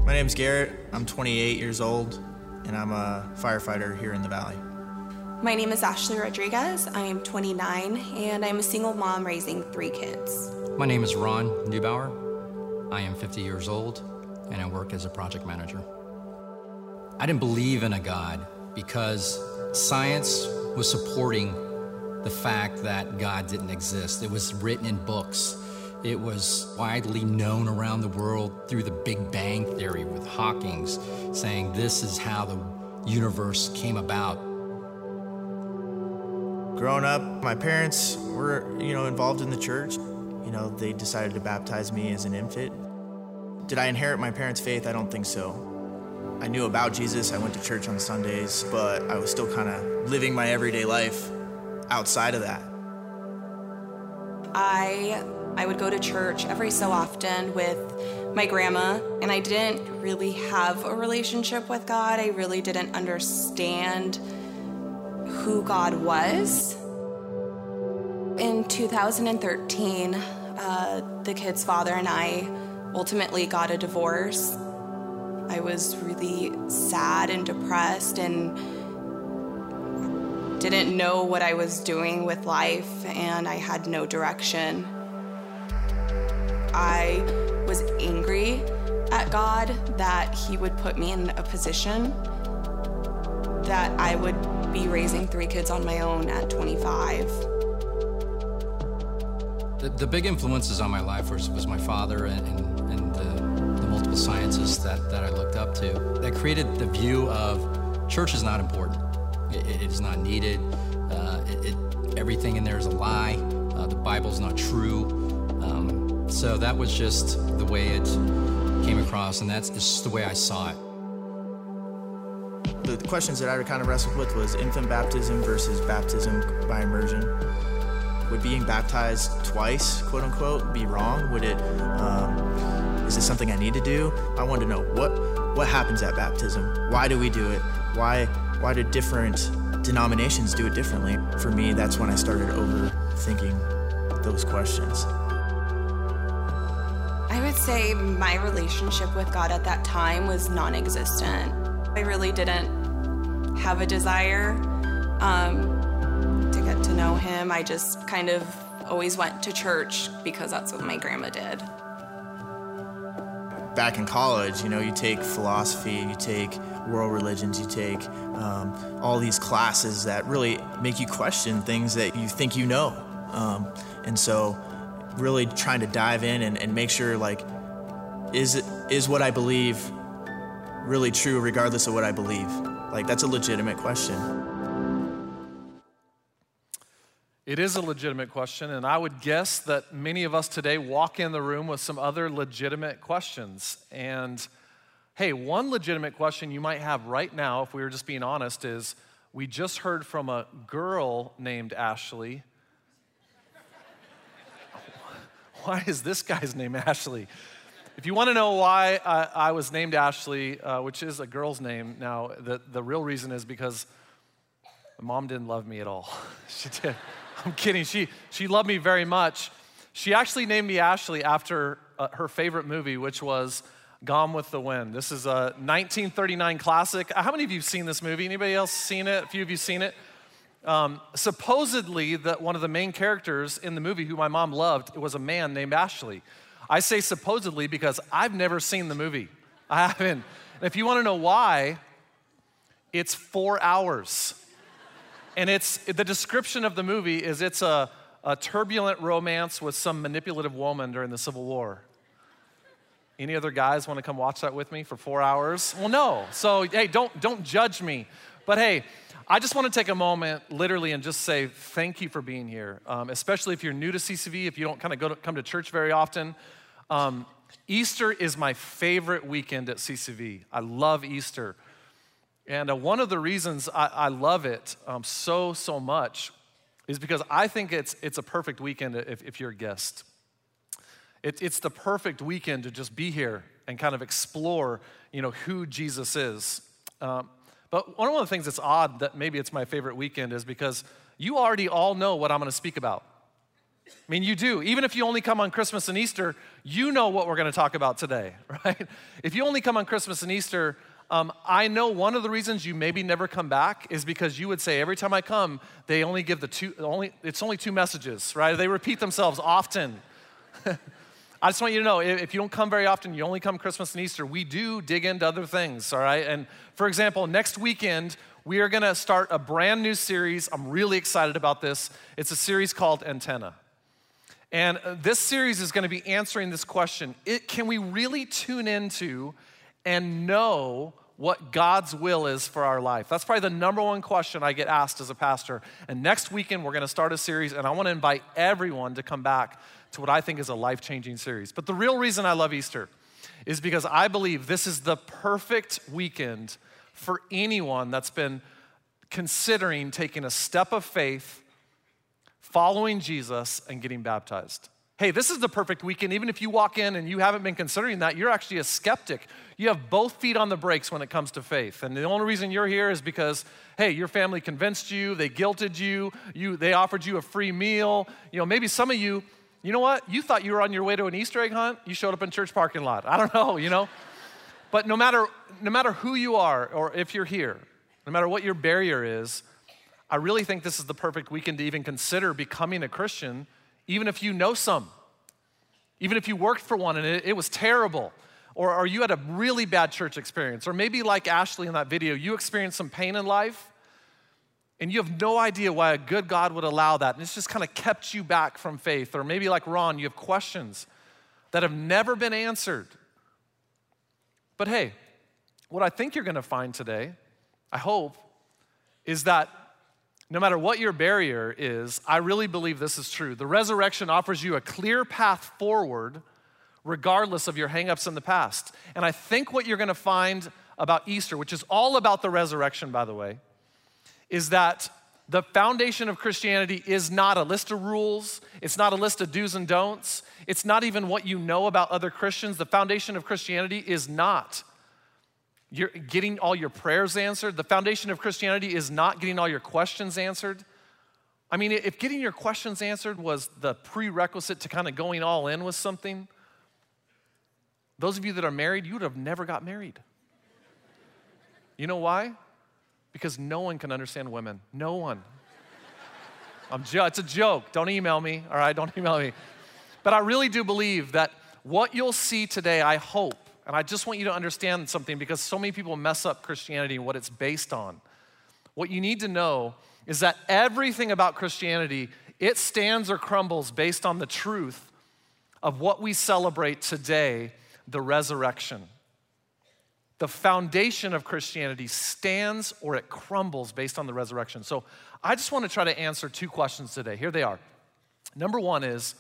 My name's Garrett. I'm 28 years old, and I'm a firefighter here in the Valley. My name is Ashley Rodriguez. I am 29, and I'm a single mom raising 3 kids. My name is Ron Neubauer. I am 50 years old, and I work as a project manager. I didn't believe in a God because science was supporting the fact that God didn't exist. It was written in books. It was widely known around the world through the Big Bang Theory with Hawking's saying this is how the universe came about. Growing up, my parents were, involved in the church. They decided to baptize me as an infant. Did I inherit my parents' faith? I don't think so. I knew about Jesus. I went to church on Sundays, but I was still kind of living my everyday life outside of that. I would go to church every so often with my grandma, and I didn't really have a relationship with God. I really didn't understand who God was. In 2013, the kid's father and I ultimately got a divorce. I was really sad and depressed and didn't know what I was doing with life, and I had no direction. I was angry at God that he would put me in a position that I would be raising 3 kids on my own at 25. The big influences on my life was my father and the multiple scientists that I looked up to. That created the view of church is not important. It is not needed. Everything in there is a lie. The Bible's not true. So that was just the way it came across, and that's just the way I saw it. The questions that I kind of wrestled with was infant baptism versus baptism by immersion. Would being baptized twice, quote unquote, be wrong? Would it? Is this something I need to do? I wanted to know what happens at baptism. Why do we do it? Why do different denominations do it differently? For me, that's when I started overthinking those questions. I would say my relationship with God at that time was non-existent. I really didn't have a desire to get to know him. I just kind of always went to church because that's what my grandma did. Back in college, you take philosophy, you take world religions, you take all these classes that really make you question things that you think you know. And so really trying to dive in and make sure, is what I believe really true regardless of what I believe? That's a legitimate question. It is a legitimate question, and I would guess that many of us today walk in the room with some other legitimate questions. And hey, one legitimate question you might have right now, if we were just being honest, is we just heard from a girl named Ashley. Why is this guy's name Ashley? If you want to know why I was named Ashley, which is a girl's name now, the real reason is because my mom didn't love me at all. She did. I'm kidding. She loved me very much. She actually named me Ashley after her favorite movie, which was Gone with the Wind. This is a 1939 classic. How many of you have seen this movie? Anybody else seen it? A few of you seen it? Supposedly, that one of the main characters in the movie who my mom loved was a man named Ashley. I say supposedly because I've never seen the movie. I haven't. And if you want to know why, it's 4 hours. And the description of the movie is it's a turbulent romance with some manipulative woman during the Civil War. Any other guys want to come watch that with me for 4 hours? Well, no. So, hey, don't judge me. But hey, I just want to take a moment, literally, and just say thank you for being here, especially if you're new to CCV, if you don't kind of come to church very often. Easter is my favorite weekend at CCV. I love Easter. And one of the reasons I love it so much is because I think it's a perfect weekend if you're a guest. It's the perfect weekend to just be here and kind of explore, who Jesus is. But one of the things that's odd that maybe it's my favorite weekend is because you already all know what I'm going to speak about. I mean, you do. Even if you only come on Christmas and Easter, you know what we're going to talk about today, right? If you only come on Christmas and Easter, I know one of the reasons you maybe never come back is because you would say, every time I come, they only give it's only 2 messages, right? They repeat themselves often. I just want you to know, if you don't come very often, you only come Christmas and Easter, we do dig into other things, all right? And for example, next weekend, we are gonna start a brand new series. I'm really excited about this. It's a series called Antenna. And this series is gonna be answering this question. Can we really tune into and know what God's will is for our life? That's probably the number one question I get asked as a pastor. And next weekend, we're gonna start a series, and I wanna invite everyone to come back to what I think is a life-changing series. But the real reason I love Easter is because I believe this is the perfect weekend for anyone that's been considering taking a step of faith, following Jesus, and getting baptized. Hey, this is the perfect weekend. Even if you walk in and you haven't been considering that, you're actually a skeptic. You have both feet on the brakes when it comes to faith. And the only reason you're here is because, hey, your family convinced you, they guilted you, they offered you a free meal. You know, maybe some of you, you know what? You thought you were on your way to an Easter egg hunt. You showed up in church parking lot. I don't know, you know? But no matter who you are or if you're here, no matter what your barrier is, I really think this is the perfect weekend to even consider becoming a Christian, even if you know some. Even if you worked for one and it was terrible, or you had a really bad church experience, or maybe like Ashley in that video, you experienced some pain in life, and you have no idea why a good God would allow that, and it's just kind of kept you back from faith. Or maybe like Ron, you have questions that have never been answered. But hey, what I think you're gonna find today, I hope, is that no matter what your barrier is, I really believe this is true. The resurrection offers you a clear path forward regardless of your hangups in the past. And I think what you're gonna find about Easter, which is all about the resurrection, by the way, is that the foundation of Christianity is not a list of rules. It's not a list of do's and don'ts. It's not even what you know about other Christians. The foundation of Christianity is not you're getting all your prayers answered. The foundation of Christianity is not getting all your questions answered. I mean, if getting your questions answered was the prerequisite to kind of going all in with something, those of you that are married, you would have never got married. You know why? Because no one can understand women. No one. It's a joke. Don't email me, all right? Don't email me. But I really do believe that what you'll see today, I hope, and I just want you to understand something because so many people mess up Christianity and what it's based on. What you need to know is that everything about Christianity, it stands or crumbles based on the truth of what we celebrate today, the resurrection. The foundation of Christianity stands or it crumbles based on the resurrection. So I just want to try to answer 2 questions today. Here they are. Number 1 is,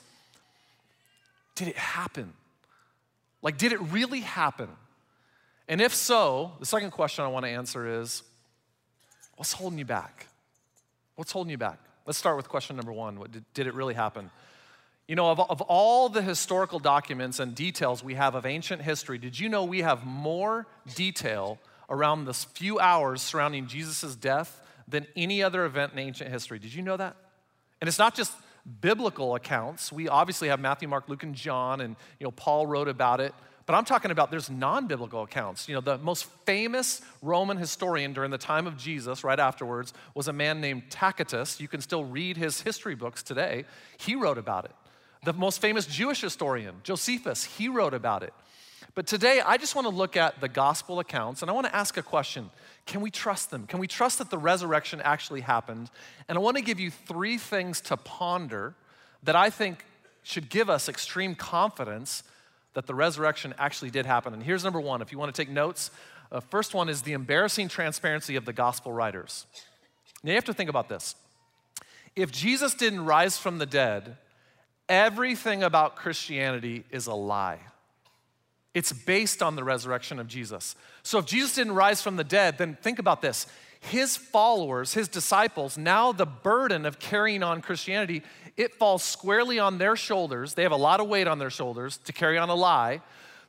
did it happen? Like, did it really happen? And if so, the second question I want to answer is, what's holding you back? What's holding you back? Let's start with question number 1. Did it really happen? You know, of all the historical documents and details we have of ancient history, did you know we have more detail around the few hours surrounding Jesus' death than any other event in ancient history? Did you know that? And it's not just biblical accounts. We obviously have Matthew, Mark, Luke, and John, and Paul wrote about it. But I'm talking about there's non-biblical accounts. The most famous Roman historian during the time of Jesus, right afterwards, was a man named Tacitus. You can still read his history books today. He wrote about it. The most famous Jewish historian, Josephus, he wrote about it. But today, I just want to look at the gospel accounts, and I want to ask a question. Can we trust them? Can we trust that the resurrection actually happened? And I want to give you 3 things to ponder that I think should give us extreme confidence that the resurrection actually did happen. And here's number 1. If you want to take notes, first one is the embarrassing transparency of the gospel writers. Now you have to think about this. If Jesus didn't rise from the dead, everything about Christianity is a lie. It's based on the resurrection of Jesus. So if Jesus didn't rise from the dead, then think about this. His followers, his disciples, now the burden of carrying on Christianity, it falls squarely on their shoulders. They have a lot of weight on their shoulders to carry on a lie.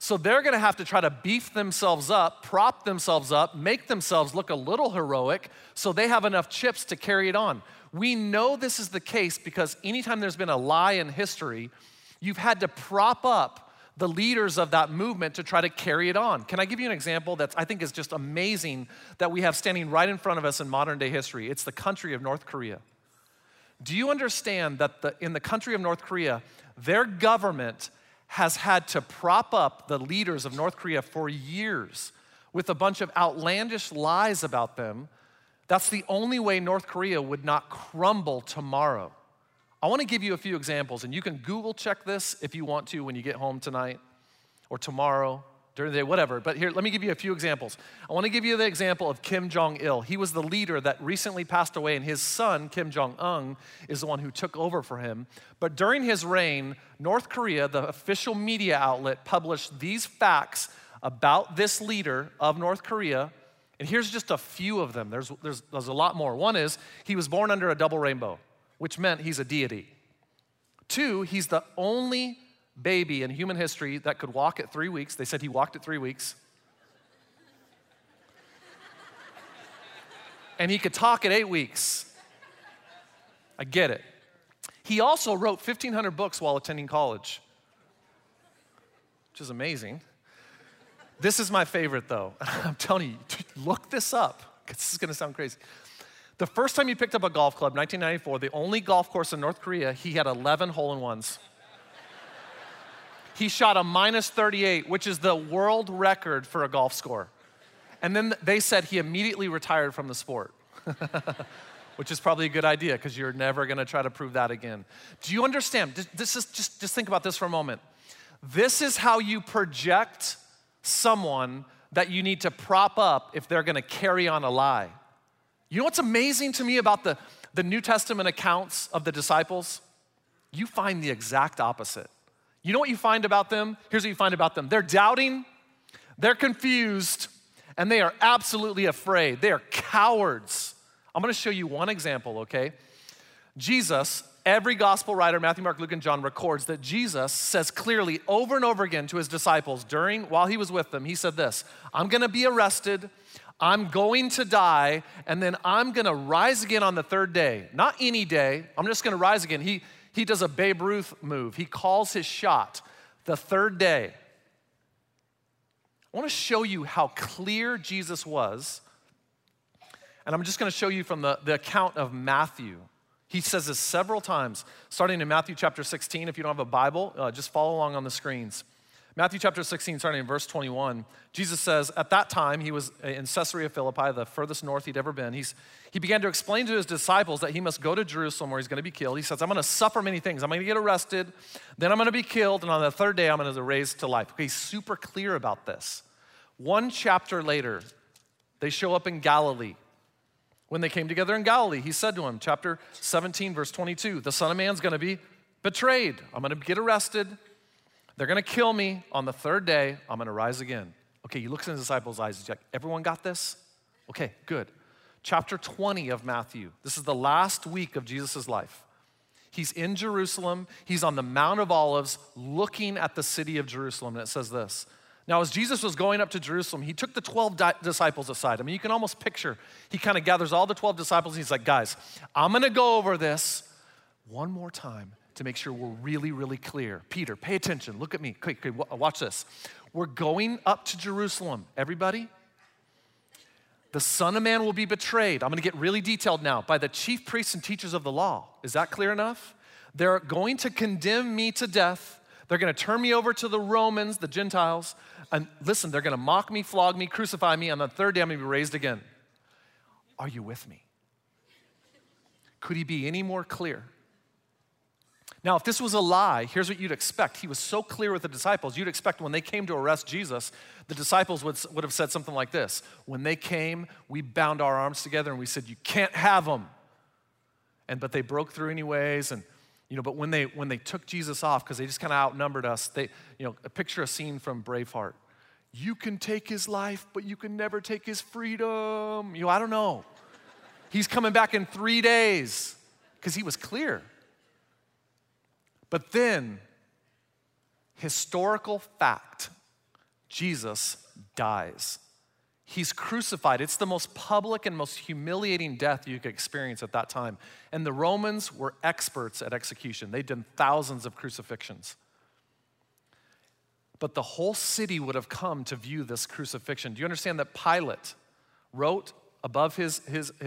So they're gonna have to try to beef themselves up, prop themselves up, make themselves look a little heroic so they have enough chips to carry it on. We know this is the case because anytime there's been a lie in history, you've had to prop up the leaders of that movement to try to carry it on. Can I give you an example that I think is just amazing that we have standing right in front of us in modern day history? It's the country of North Korea. Do you understand that in the country of North Korea, their government has had to prop up the leaders of North Korea for years with a bunch of outlandish lies about them? That's the only way North Korea would not crumble tomorrow. I want to give you a few examples, and you can Google check this if you want to when you get home tonight or tomorrow, during the day, whatever. But here, let me give you a few examples. I want to give you the example of Kim Jong-il. He was the leader that recently passed away, and his son, Kim Jong-un, is the one who took over for him. But during his reign, North Korea, the official media outlet, published these facts about this leader of North Korea. And here's just a few of them. There's a lot more. One is, he was born under a double rainbow, which meant he's a deity. 2, he's the only baby in human history that could walk at 3 weeks. They said he walked at 3 weeks. And he could talk at 8 weeks. I get it. He also wrote 1,500 books while attending college, which is amazing. This is my favorite, though. I'm telling you, look this up, because this is going to sound crazy. The first time he picked up a golf club, 1994, the only golf course in North Korea, he had 11 hole-in-ones. He shot a -38, which is the world record for a golf score. And then they said he immediately retired from the sport, which is probably a good idea because you're never going to try to prove that again. Do you understand? Just think about this for a moment. This is how you project someone that you need to prop up if they're going to carry on a lie. You know what's amazing to me about the New Testament accounts of the disciples? You find the exact opposite. You know what you find about them? Here's what you find about them. They're doubting, they're confused, and they are absolutely afraid. They are cowards. I'm gonna show you one example, okay? Jesus, every gospel writer, Matthew, Mark, Luke, and John, records that Jesus says clearly over and over again to his disciples while he was with them, he said this, I'm gonna be arrested, I'm going to die, and then I'm gonna rise again on the third day. Not any day, I'm just gonna rise again. He does a Babe Ruth move. He calls his shot the third day. I want to show you how clear Jesus was. And I'm just going to show you from the account of Matthew. He says this several times, starting in Matthew chapter 16. If you don't have a Bible, just follow along on the screens. Matthew chapter 16, starting in verse 21, Jesus says, at that time, he was in Caesarea Philippi, the furthest north he'd ever been. He began to explain to his disciples that he must go to Jerusalem where he's going to be killed. He says, I'm going to suffer many things. I'm going to get arrested, then I'm going to be killed, and on the third day, I'm going to be raised to life. Okay, he's super clear about this. One chapter later, they show up in Galilee. When they came together in Galilee, he said to him, chapter 17, verse 22, the Son of Man's going to be betrayed. I'm going to get arrested. They're going to kill me. On the third day, I'm going to rise again. Okay, he looks in his disciples' eyes. He's like, everyone got this? Okay, good. Chapter 20 of Matthew. This is the last week of Jesus' life. He's in Jerusalem. He's on the Mount of Olives looking at the city of Jerusalem. And it says this. Now, as Jesus was going up to Jerusalem, he took the 12 disciples aside. I mean, you can almost picture, he kind of gathers all the 12 disciples. And he's like, guys, I'm going to go over this one more time to make sure we're really, really clear. Peter, pay attention. Look at me. Quick, watch this. We're going up to Jerusalem. Everybody? The Son of Man will be betrayed. I'm going to get really detailed now. By the chief priests and teachers of the law. Is that clear enough? They're going to condemn me to death. They're going to turn me over to the Romans, the Gentiles. And listen, they're going to mock me, flog me, crucify me. On the third day, I'm going to be raised again. Are you with me? Could he be any more clear? Now, if this was a lie, here's what you'd expect. He was so clear with the disciples, you'd expect when they came to arrest Jesus, the disciples would have said something like this. When they came, we bound our arms together and we said, you can't have them. But they broke through anyways. But when they took Jesus off, because they just kind of outnumbered us, picture a scene from Braveheart. You can take his life, but you can never take his freedom. I don't know. He's coming back in 3 days because he was clear. But then, historical fact, Jesus dies. He's crucified. It's the most public and most humiliating death you could experience at that time. And the Romans were experts at execution. They'd done thousands of crucifixions. But the whole city would have come to view this crucifixion. Do you understand that Pilate wrote above his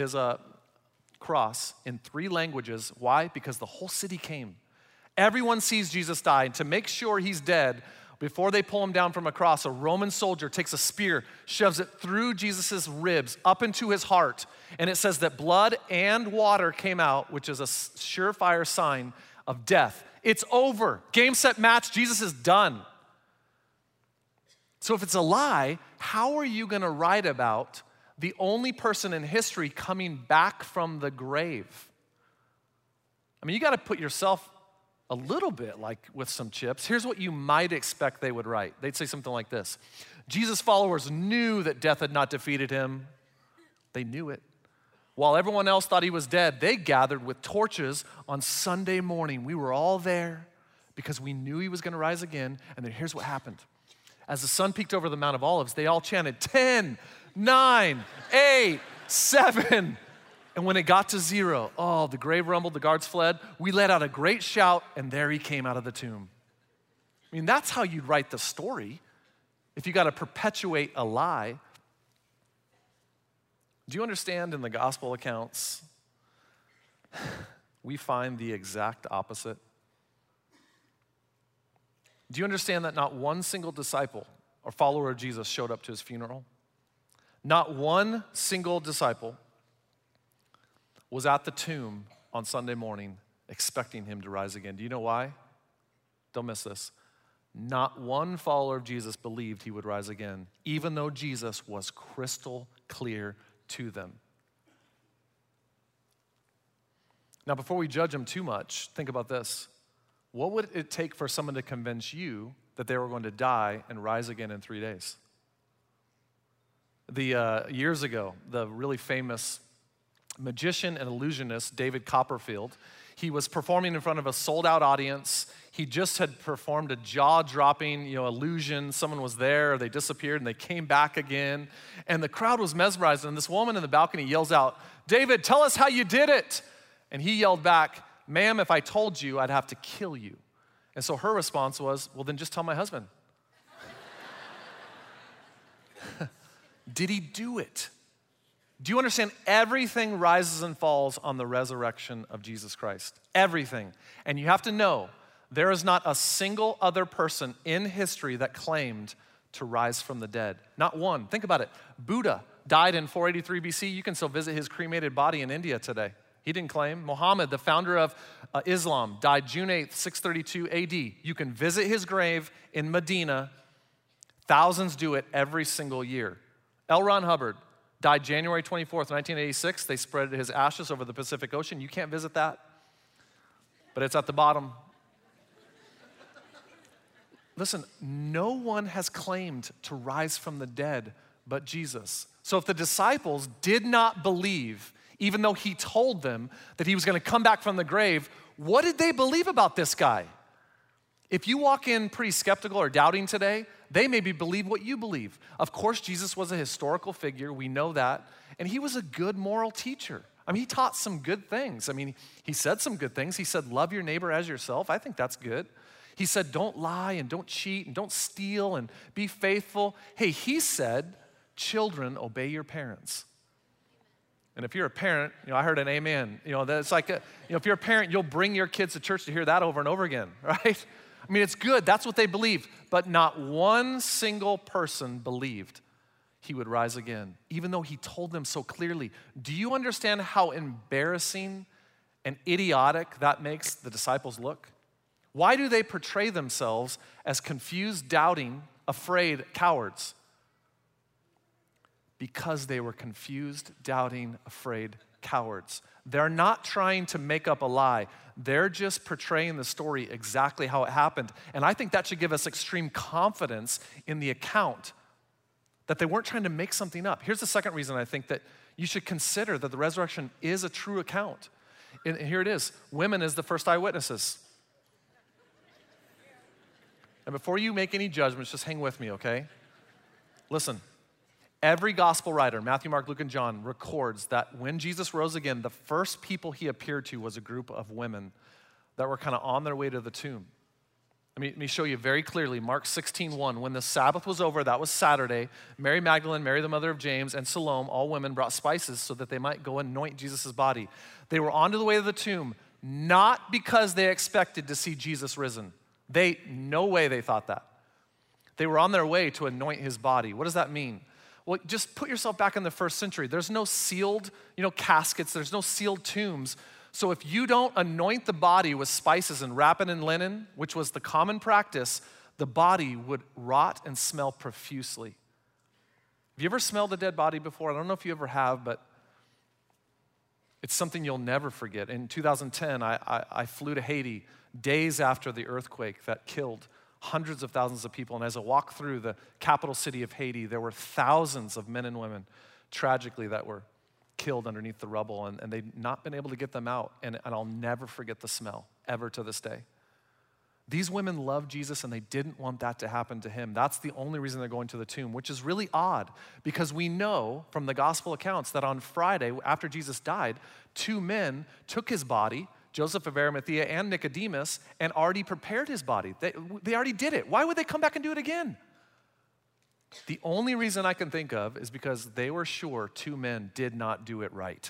cross in 3 languages? Why? Because the whole city came. Everyone sees Jesus die, and to make sure he's dead, before they pull him down from a cross, a Roman soldier takes a spear, shoves it through Jesus' ribs, up into his heart, and it says that blood and water came out, which is a surefire sign of death. It's over. Game, set, match. Jesus is done. So if it's a lie, how are you going to write about the only person in history coming back from the grave? I mean, you got to put yourself a little bit like with some chips. Here's what you might expect they would write. They'd say something like this: Jesus' followers knew that death had not defeated him. They knew it. While everyone else thought he was dead, they gathered with torches on Sunday morning. We were all there because we knew he was going to rise again. And then here's what happened. As the sun peeked over the Mount of Olives, they all chanted 10, 9, 8, 7. And when it got to 0, oh, the grave rumbled, the guards fled. We let out a great shout, and there he came out of the tomb. I mean, that's how you'd write the story if you got to perpetuate a lie. Do you understand in the gospel accounts, we find the exact opposite? Do you understand that not one single disciple or follower of Jesus showed up to his funeral? Not one single disciple was at the tomb on Sunday morning expecting him to rise again. Do you know why? Don't miss this. Not one follower of Jesus believed he would rise again, even though Jesus was crystal clear to them. Now, before we judge him too much, think about this. What would it take for someone to convince you that they were going to die and rise again in 3 days? Years ago, the really famous magician and illusionist David Copperfield, he was performing in front of a sold-out audience. He just had performed a jaw-dropping, illusion. Someone was there, they disappeared, and they came back again. And the crowd was mesmerized, and this woman in the balcony yells out, "David, tell us how you did it." And he yelled back, "Ma'am, if I told you, I'd have to kill you." And so her response was, "Well, then just tell my husband." Did he do it? Do you understand? Everything rises and falls on the resurrection of Jesus Christ. Everything. And you have to know, there is not a single other person in history that claimed to rise from the dead. Not one. Think about it. Buddha died in 483 BC. You can still visit his cremated body in India today. He didn't claim. Muhammad, the founder of Islam, died June 8th, 632 AD. You can visit his grave in Medina. Thousands do it every single year. L. Ron Hubbard died January 24th, 1986. They spread his ashes over the Pacific Ocean. You can't visit that, but it's at the bottom. Listen, no one has claimed to rise from the dead but Jesus. So if the disciples did not believe, even though he told them that he was going to come back from the grave, what did they believe about this guy? If you walk in pretty skeptical or doubting today, they maybe believe what you believe. Of course, Jesus was a historical figure. We know that. And he was a good moral teacher. I mean, he taught some good things. I mean, he said some good things. He said, love your neighbor as yourself. I think that's good. He said, don't lie and don't cheat and don't steal and be faithful. Hey, he said, children, obey your parents. And if you're a parent, I heard an amen. That's like, if you're a parent, you'll bring your kids to church to hear that over and over again, right? I mean, it's good. That's what they believe. But not one single person believed he would rise again, even though he told them so clearly. Do you understand how embarrassing and idiotic that makes the disciples look? Why do they portray themselves as confused, doubting, afraid cowards? Because they were confused, doubting, afraid cowards. They're not trying to make up a lie. They're just portraying the story exactly how it happened. And I think that should give us extreme confidence in the account, that they weren't trying to make something up. Here's the second reason I think that you should consider that the resurrection is a true account. And here it is. Women as the first eyewitnesses. And before you make any judgments, just hang with me, okay? Listen, every gospel writer, Matthew, Mark, Luke, and John, records that when Jesus rose again, the first people he appeared to was a group of women that were kind of on their way to the tomb. Let me show you very clearly, Mark 16:1. When the Sabbath was over, that was Saturday, Mary Magdalene, Mary the mother of James, and Salome, all women, brought spices so that they might go anoint Jesus' body. They were on to the way to the tomb, not because they expected to see Jesus risen. No way they thought that. They were on their way to anoint his body. What does that mean? Well, just put yourself back in the first century. There's no sealed, caskets. There's no sealed tombs. So if you don't anoint the body with spices and wrap it in linen, which was the common practice, the body would rot and smell profusely. Have you ever smelled a dead body before? I don't know if you ever have, but it's something you'll never forget. In 2010, I flew to Haiti days after the earthquake that killed hundreds of thousands of people. And as I walked through the capital city of Haiti, there were thousands of men and women, tragically, that were killed underneath the rubble, and they'd not been able to get them out. And I'll never forget the smell, ever to this day. These women loved Jesus, and they didn't want that to happen to him. That's the only reason they're going to the tomb, which is really odd, because we know from the gospel accounts that on Friday, after Jesus died, 2 men took his body, Joseph of Arimathea and Nicodemus, and already prepared his body. They already did it. Why would they come back and do it again? The only reason I can think of is because they were sure 2 men did not do it right.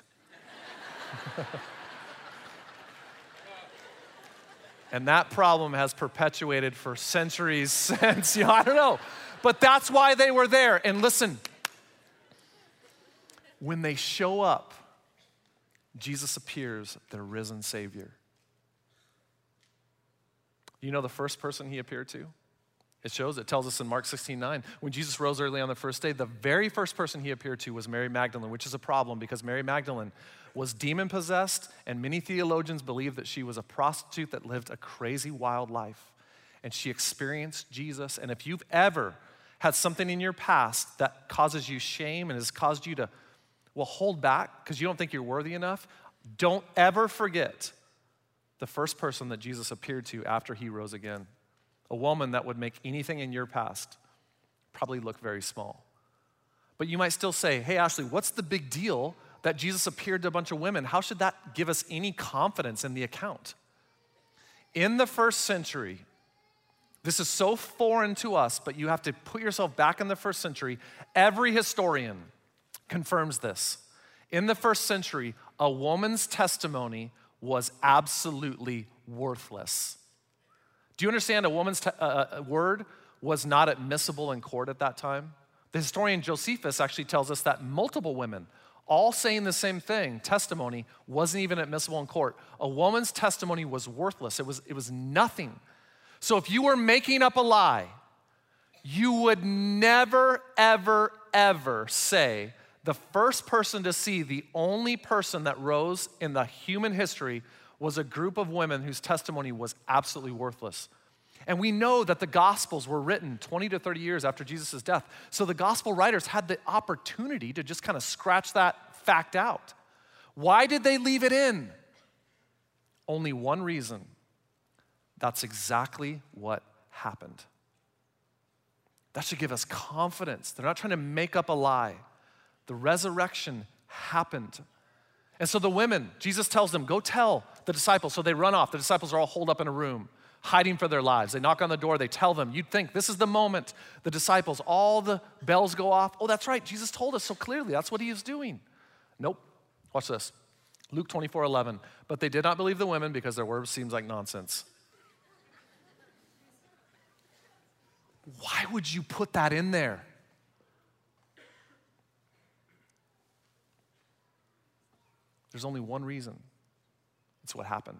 And that problem has perpetuated for centuries since, I don't know. But that's why they were there. And listen, when they show up, Jesus appears, their risen Savior. You know the first person he appeared to? It tells us in Mark 16:9, when Jesus rose early on the first day, the very first person he appeared to was Mary Magdalene, which is a problem because Mary Magdalene was demon-possessed, and many theologians believe that she was a prostitute that lived a crazy, wild life. And she experienced Jesus. And if you've ever had something in your past that causes you shame and has caused you to, hold back because you don't think you're worthy enough, don't ever forget the first person that Jesus appeared to after he rose again. A woman that would make anything in your past probably look very small. But you might still say, hey, Ashley, what's the big deal that Jesus appeared to a bunch of women? How should that give us any confidence in the account? In the first century, this is so foreign to us, but you have to put yourself back in the first century. Every historian confirms this. In the first century, a woman's testimony was absolutely worthless. Do you understand a woman's word was not admissible in court at that time? The historian Josephus actually tells us that multiple women, all saying the same thing, testimony, wasn't even admissible in court. A woman's testimony was worthless. It was nothing. So if you were making up a lie, you would never, ever, ever say the first person to see the only person that rose in the human history was a group of women whose testimony was absolutely worthless. And we know that the Gospels were written 20 to 30 years after Jesus' death. So the Gospel writers had the opportunity to just kind of scratch that fact out. Why did they leave it in? Only one reason. That's exactly what happened. That should give us confidence. They're not trying to make up a lie. The resurrection happened. And so the women, Jesus tells them, go tell the disciples. So they run off. The disciples are all holed up in a room, hiding for their lives. They knock on the door. They tell them, you'd think this is the moment. The disciples, all the bells go off. Oh, that's right. Jesus told us so clearly. That's what he is doing. Nope. Watch this. Luke 24:11. But they did not believe the women because their word seems like nonsense. Why would you put that in there? There's only one reason. It's what happened.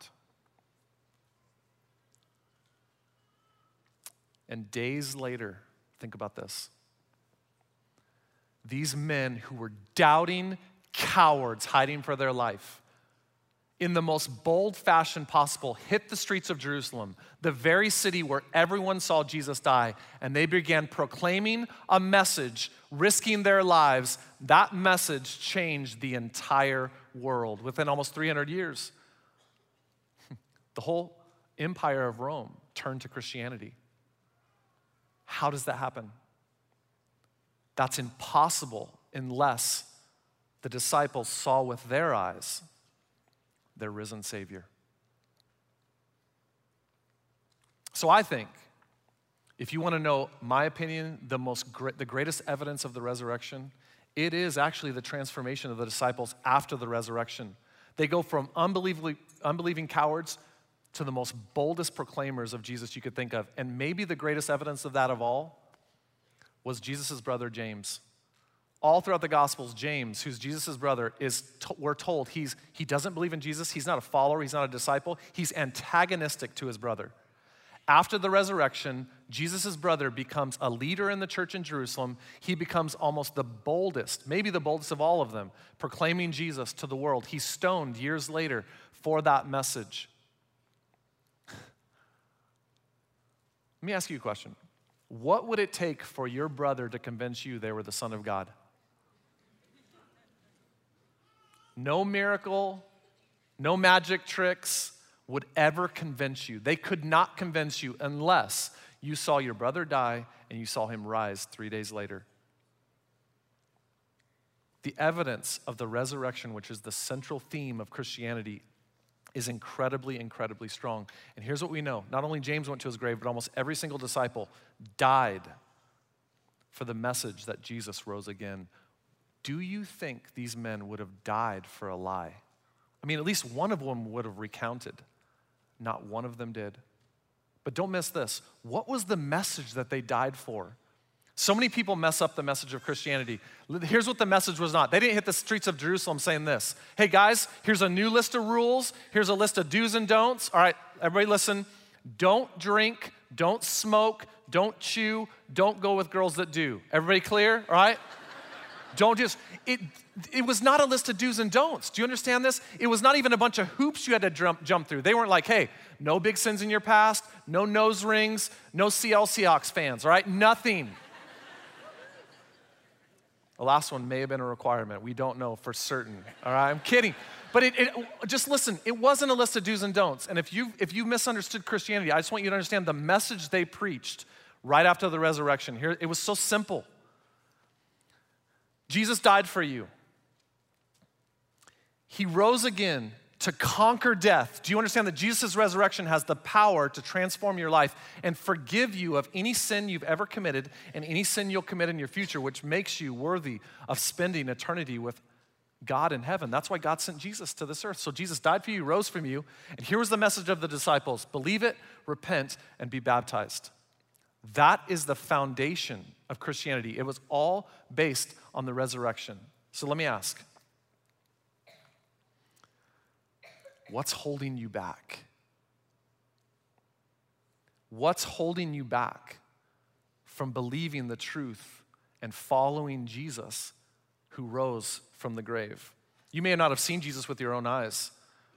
And days later, think about this. These men who were doubting cowards hiding for their life, in the most bold fashion possible, hit the streets of Jerusalem, the very city where everyone saw Jesus die, and they began proclaiming a message, risking their lives. That message changed the entire world within almost 300 years. The whole empire of Rome turned to Christianity. How does that happen? That's impossible unless the disciples saw with their eyes their risen Savior. So I think, if you want to know my opinion, the greatest evidence of the resurrection, it is actually the transformation of the disciples after the resurrection. They go from unbelieving cowards to the most boldest proclaimers of Jesus you could think of. And maybe the greatest evidence of that of all was Jesus' brother James. All throughout the Gospels, James, who's Jesus' brother, we're told he doesn't believe in Jesus. He's not a follower. He's not a disciple. He's antagonistic to his brother. After the resurrection, Jesus' brother becomes a leader in the church in Jerusalem. He becomes almost the boldest, maybe the boldest of all of them, proclaiming Jesus to the world. He's stoned years later for that message. Let me ask you a question. What would it take for your brother to convince you they were the Son of God? No miracle, no magic tricks would ever convince you. They could not convince you unless you saw your brother die and you saw him rise 3 days later. The evidence of the resurrection, which is the central theme of Christianity, is incredibly, incredibly strong. And here's what we know. Not only James went to his grave, but almost every single disciple died for the message that Jesus rose again. Do you think these men would have died for a lie? I mean, at least one of them would have recounted. Not one of them did. But don't miss this. What was the message that they died for? So many people mess up the message of Christianity. Here's what the message was not. They didn't hit the streets of Jerusalem saying this. Hey guys, here's a new list of rules. Here's a list of do's and don'ts. All right, everybody listen. Don't drink, don't smoke, don't chew, don't go with girls that do. Everybody clear? All right? It was not a list of do's and don'ts. Do you understand this? It was not even a bunch of hoops you had to jump through. They weren't like, hey, no big sins in your past, no nose rings, no Seattle Seahawks fans, all right? Nothing. The last one may have been a requirement. We don't know for certain, all right? I'm kidding. But just listen, it wasn't a list of do's and don'ts. And if you misunderstood Christianity, I just want you to understand the message they preached right after the resurrection. Here, it was so simple. Jesus died for you. He rose again to conquer death. Do you understand that Jesus' resurrection has the power to transform your life and forgive you of any sin you've ever committed and any sin you'll commit in your future, which makes you worthy of spending eternity with God in heaven? That's why God sent Jesus to this earth. So Jesus died for you, rose from you, and here was the message of the disciples. Believe it, repent, and be baptized. That is the foundation of Christianity. It was all based on the resurrection. So let me ask, what's holding you back? What's holding you back from believing the truth and following Jesus who rose from the grave? You may not have seen Jesus with your own eyes,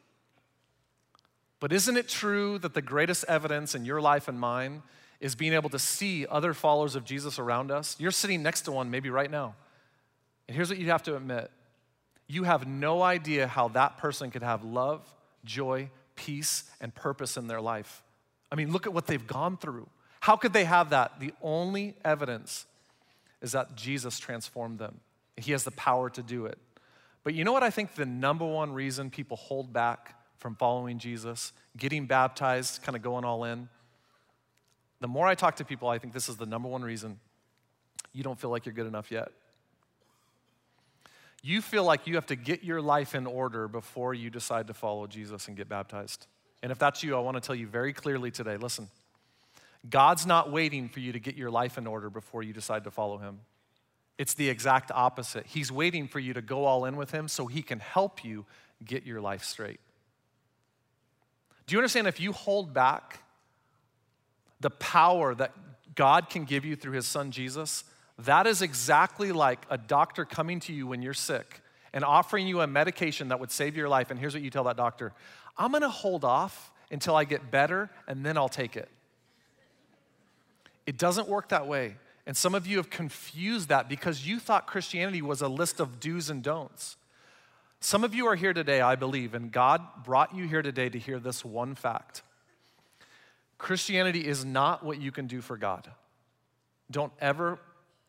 but isn't it true that the greatest evidence in your life and mine is being able to see other followers of Jesus around us? You're sitting next to one maybe right now. And here's what you have to admit. You have no idea how that person could have love, joy, peace, and purpose in their life. I mean, look at what they've gone through. How could they have that? The only evidence is that Jesus transformed them. He has the power to do it. But you know what I think the number one reason people hold back from following Jesus, getting baptized, kind of going all in? The more I talk to people, I think this is the number one reason you don't feel like you're good enough yet. You feel like you have to get your life in order before you decide to follow Jesus and get baptized. And if that's you, I want to tell you very clearly today, listen, God's not waiting for you to get your life in order before you decide to follow him. It's the exact opposite. He's waiting for you to go all in with him so he can help you get your life straight. Do you understand if you hold back the power that God can give you through his son Jesus, that is exactly like a doctor coming to you when you're sick and offering you a medication that would save your life. And here's what you tell that doctor: I'm gonna hold off until I get better and then I'll take it. It doesn't work that way. And some of you have confused that because you thought Christianity was a list of do's and don'ts. Some of you are here today, I believe, and God brought you here today to hear this one fact. Christianity is not what you can do for God. Don't ever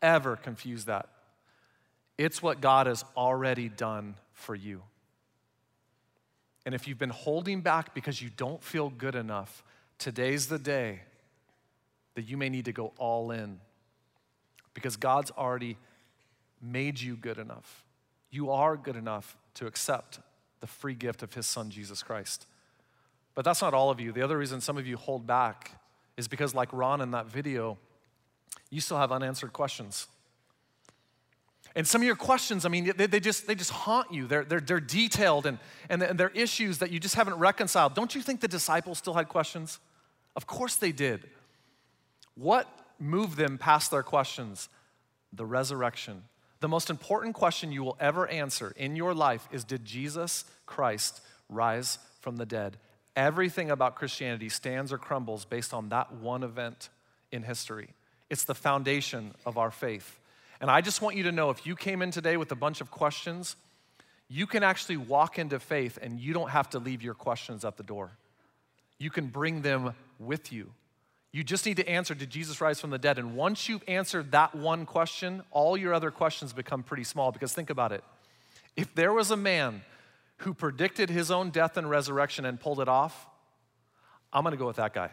ever confuse that. It's what God has already done for you. And if you've been holding back because you don't feel good enough, today's the day that you may need to go all in, because God's already made you good enough. You are good enough to accept the free gift of his son, Jesus Christ. But that's not all of you. The other reason some of you hold back is because, like Ron in that video, you still have unanswered questions. And some of your questions, I mean, they just haunt you. They're detailed and they're issues that you just haven't reconciled. Don't you think the disciples still had questions? Of course they did. What moved them past their questions? The resurrection. The most important question you will ever answer in your life is, did Jesus Christ rise from the dead? Everything about Christianity stands or crumbles based on that one event in history. It's the foundation of our faith. And I just want you to know, if you came in today with a bunch of questions, you can actually walk into faith and you don't have to leave your questions at the door. You can bring them with you. You just need to answer, did Jesus rise from the dead? And once you've answered that one question, all your other questions become pretty small, because think about it. If there was a man who predicted his own death and resurrection and pulled it off, I'm gonna go with that guy.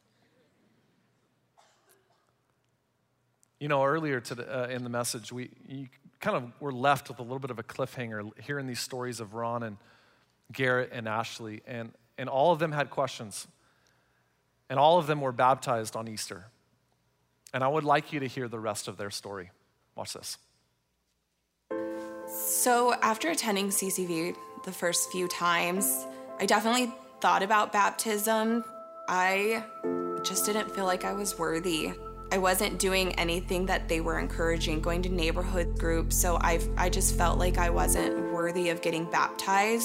You know, earlier in the message, you kind of were left with a little bit of a cliffhanger, hearing these stories of Ron and Garrett and Ashley, and all of them had questions, and all of them were baptized on Easter. And I would like you to hear the rest of their story. Watch this. So after attending CCV the first few times, I definitely thought about baptism. I just didn't feel like I was worthy. I wasn't doing anything that they were encouraging, going to neighborhood groups, so I just felt like I wasn't worthy of getting baptized.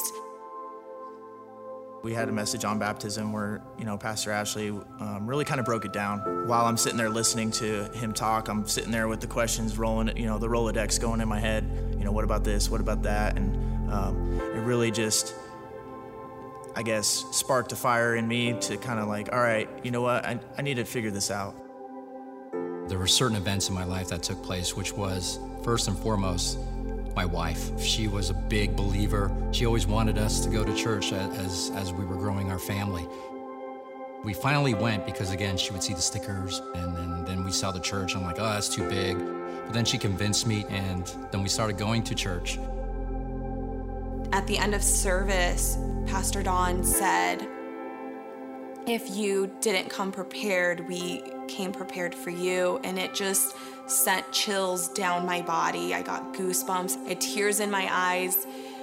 We had a message on baptism where, Pastor Ashley really kind of broke it down. While I'm sitting there listening to him talk, I'm sitting there with the questions rolling, the Rolodex going in my head. What about this? What about that? And it really just, I guess, sparked a fire in me to kind of like, all right, you know what? I need to figure this out. There were certain events in my life that took place, which was, first and foremost, my wife. She was a big believer. She always wanted us to go to church as we were growing our family. We finally went because, again, she would see the stickers, and then we saw the church. I'm like, oh, that's too big. But then she convinced me, and then we started going to church. At the end of service, Pastor Don said, if you didn't come prepared, we came prepared for you. And it just sent chills down my body. I got goosebumps. I had tears in my eyes.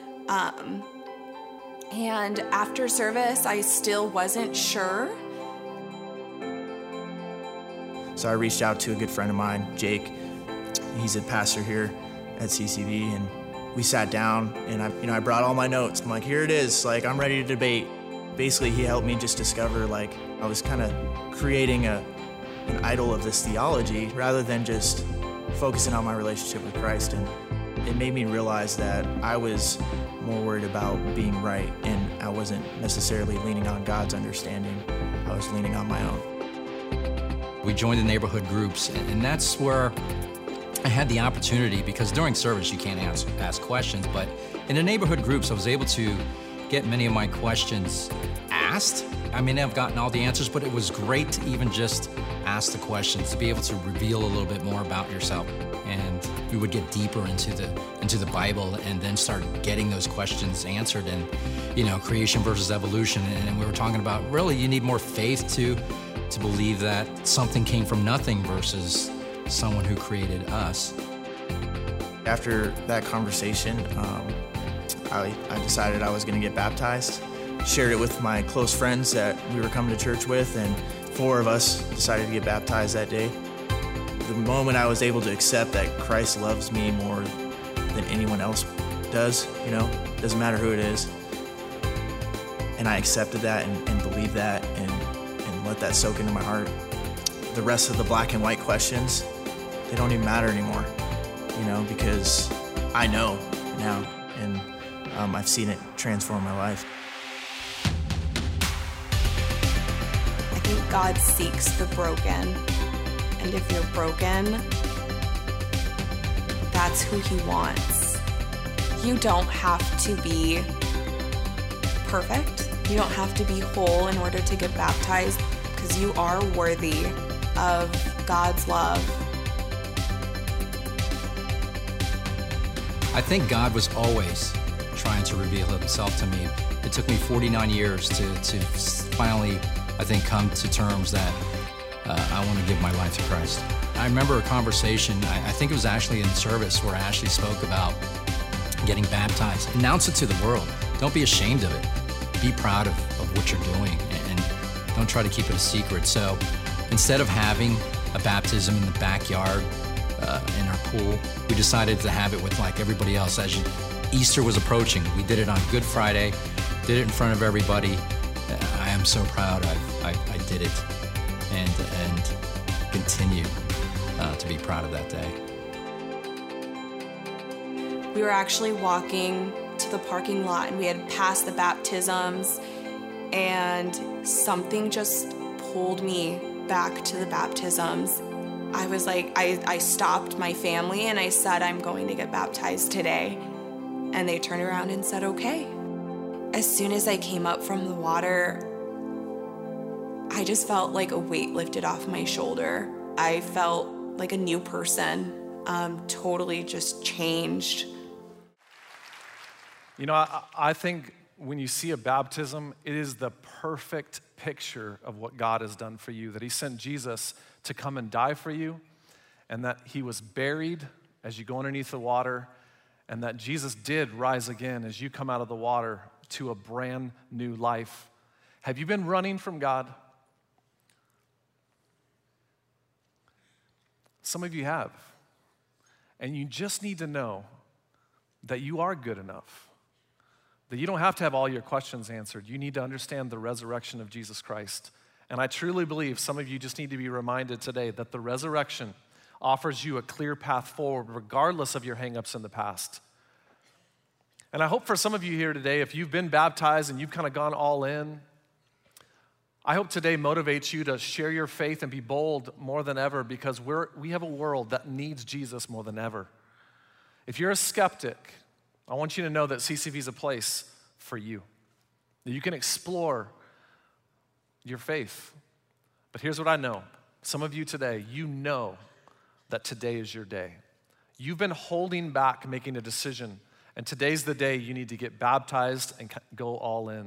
And after service, I still wasn't sure. So I reached out to a good friend of mine, Jake. He's a pastor here at CCV, and we sat down, and I brought all my notes. I'm like, here it is. Like, I'm ready to debate. Basically, he helped me just discover, like, I was kind of creating an idol of this theology rather than just focusing on my relationship with Christ. And it made me realize that I was more worried about being right, and I wasn't necessarily leaning on God's understanding. I was leaning on my own. We joined the neighborhood groups, and that's where I had the opportunity, because during service you can't ask questions, but in the neighborhood groups I was able to get many of my questions asked. I may not have gotten all the answers, but it was great to even just ask the questions, to be able to reveal a little bit more about yourself. And we would get deeper into the Bible and then start getting those questions answered, and creation versus evolution. And we were talking about, really, you need more faith to believe that something came from nothing versus someone who created us. After that conversation, I decided I was going to get baptized. Shared it with my close friends that we were coming to church with, and 4 of us decided to get baptized that day. The moment I was able to accept that Christ loves me more than anyone else does, doesn't matter who it is, and I accepted that and believed that and let that soak into my heart, the rest of the black and white questions, they don't even matter anymore, because I know now, and I've seen it transform my life. I think God seeks the broken. And if you're broken, that's who he wants. You don't have to be perfect. You don't have to be whole in order to get baptized, because you are worthy of God's love. I think God was always trying to reveal himself to me. It took me 49 years to finally, I think, come to terms that I want to give my life to Christ. I remember a conversation, I think it was actually in service, where Ashley spoke about getting baptized. Announce it to the world. Don't be ashamed of it. Be proud of what you're doing, and don't try to keep it a secret. So instead of having a baptism in the backyard in our pool, we decided to have it with like everybody else. As Easter was approaching, we did it on Good Friday, did it in front of everybody. I am so proud I did it, and continue to be proud of that day. We were actually walking to the parking lot, and we had passed the baptisms, and something just pulled me back to the baptisms. I was like, I stopped my family and I said, I'm going to get baptized today. And they turned around and said, okay. As soon as I came up from the water, I just felt like a weight lifted off my shoulder. I felt like a new person, totally just changed. You know, I think when you see a baptism, it is the perfect picture of what God has done for you, that he sent Jesus to come and die for you, and that he was buried as you go underneath the water, and that Jesus did rise again as you come out of the water to a brand new life. Have you been running from God? Some of you have. And you just need to know that you are good enough, that you don't have to have all your questions answered. You need to understand the resurrection of Jesus Christ. And I truly believe some of you just need to be reminded today that the resurrection offers you a clear path forward regardless of your hangups in the past. And I hope for some of you here today, if you've been baptized and you've kind of gone all in, I hope today motivates you to share your faith and be bold more than ever, because we have a world that needs Jesus more than ever. If you're a skeptic, I want you to know that CCV is a place for you, that you can explore your faith. But here's what I know. Some of you today, you know that today is your day. You've been holding back making a decision, and today's the day you need to get baptized and go all in.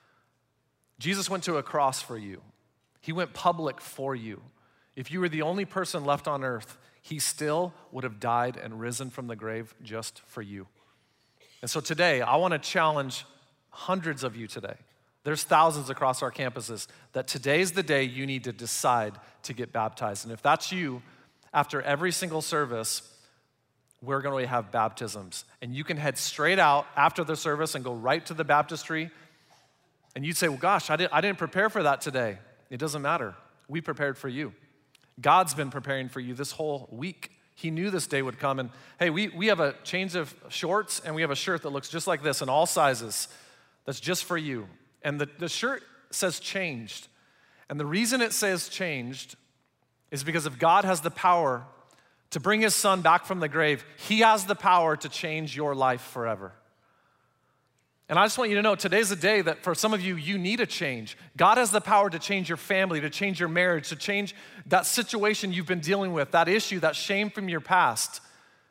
Jesus went to a cross for you. He went public for you. If you were the only person left on earth, he still would have died and risen from the grave just for you. And so today, I want to challenge hundreds of you today. There's thousands across our campuses, that today's the day you need to decide to get baptized. And if that's you, after every single service, we're going to have baptisms. And you can head straight out after the service and go right to the baptistry. And you'd say, well, gosh, I didn't prepare for that today. It doesn't matter. We prepared for you. God's been preparing for you this whole week. He knew this day would come. And hey, we have a change of shorts, and we have a shirt that looks just like this in all sizes. That's just for you. And the shirt says changed. And the reason it says changed is because if God has the power to bring his son back from the grave, he has the power to change your life forever. And I just want you to know, today's a day that for some of you, you need a change. God has the power to change your family, to change your marriage, to change that situation you've been dealing with, that issue, that shame from your past.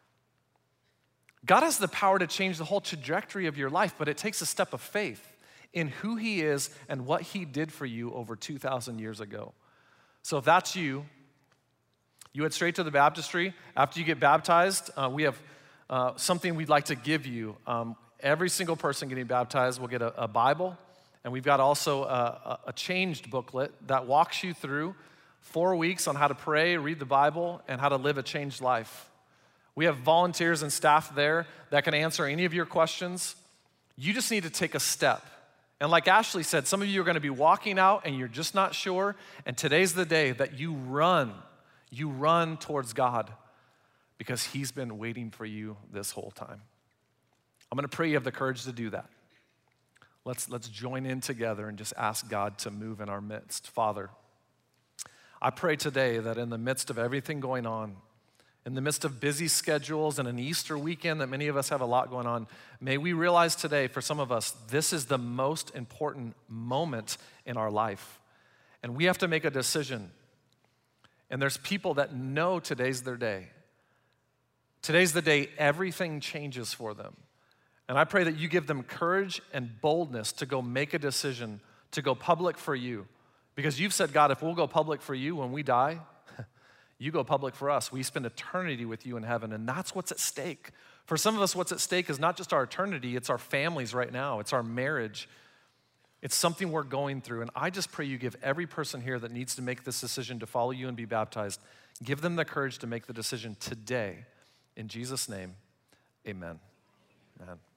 God has the power to change the whole trajectory of your life, but it takes a step of faith in who he is and what he did for you over 2,000 years ago. So if that's you head straight to the baptistry. After you get baptized, we have something we'd like to give you. Every single person getting baptized will get a Bible, and we've got also a changed booklet that walks you through 4 weeks on how to pray, read the Bible, and how to live a changed life. We have volunteers and staff there that can answer any of your questions. You just need to take a step. And like Ashley said, some of you are going to be walking out and you're just not sure, and today's the day that you run towards God, because he's been waiting for you this whole time. I'm going to pray you have the courage to do that. Let's join in together and just ask God to move in our midst. Father, I pray today that in the midst of everything going on In the midst of busy schedules and an Easter weekend that many of us have a lot going on, may we realize today, for some of us, this is the most important moment in our life. And we have to make a decision. And there's people that know today's their day. Today's the day everything changes for them. And I pray that you give them courage and boldness to go make a decision, to go public for you. Because you've said, God, if we'll go public for you when we die, you go public for us. We spend eternity with you in heaven, and that's what's at stake. For some of us, what's at stake is not just our eternity, it's our families right now, it's our marriage. It's something we're going through, and I just pray you give every person here that needs to make this decision to follow you and be baptized, give them the courage to make the decision today. In Jesus' name, amen. Amen.